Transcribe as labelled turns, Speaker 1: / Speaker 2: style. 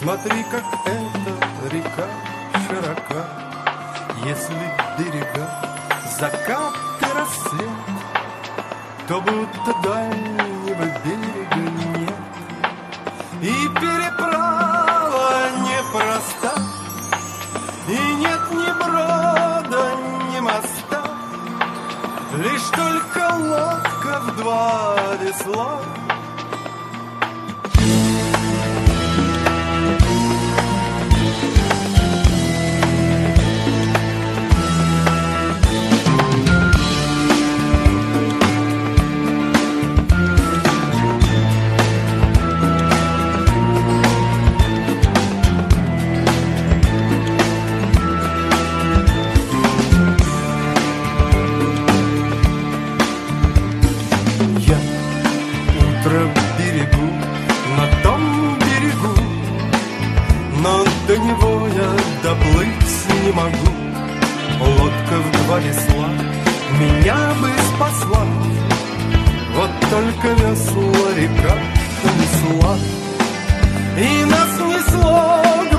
Speaker 1: Смотри, как эта река широка, если берега закат и рассвет, то будто дальнего берега нет. И переправа непроста, и нет ни брода, ни моста, лишь только лодка в два весла. До него я доплыть не могу. Лодка в два весла меня бы спасла, вот только весла река унесла, и нас несло к